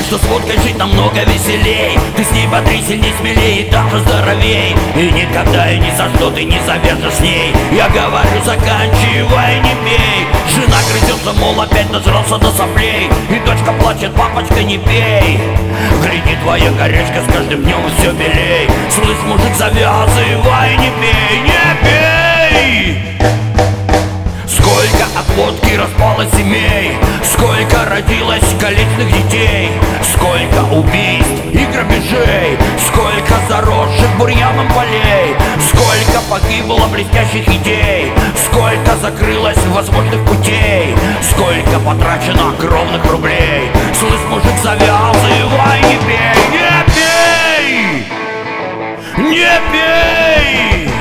говоришь, что с водкой жить намного веселей. Ты с ней бодрей, сильней, смелей и даже здоровей. И никогда и ни за что ты не завяжешь с ней. Я говорю, заканчивай, не пей. Жена грызется, мол, опять нажрался до соплей. И дочка плачет, папочка, не пей. Гляди, твоя горячка с каждым днем все белей. Слышь, мужик, завязывай, не пей, не пей. Сколько от водки распалось семей, сколько родилось количных детей, сколько убийств и грабежей, сколько заросших бурьяном полей, сколько погибло блестящих идей, сколько закрылось возможных путей, сколько потрачено огромных рублей. Слышь, мужик, завязывай, не пей, не пей, не пей.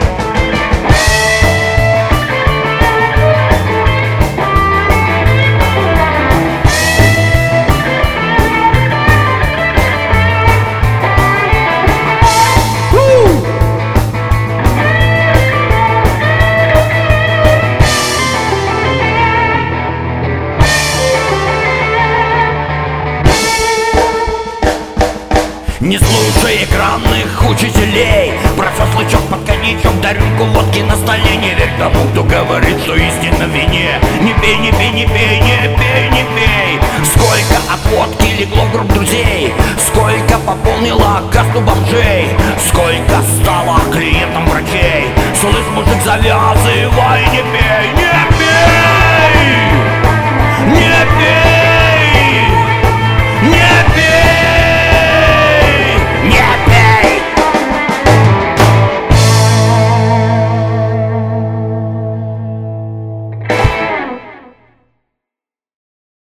Не слушай экранных учителей, бросай лычок под коньячок, да рюмку водки на столе. Не верь тому, кто говорит, что истина в вине. Не пей, не пей, не пей, не пей, не пей. Сколько от водки легло в гроб друзей, сколько пополнило касту бомжей, сколько стало клиентом врачей. Слышь, мужик, завязывай, не пей, не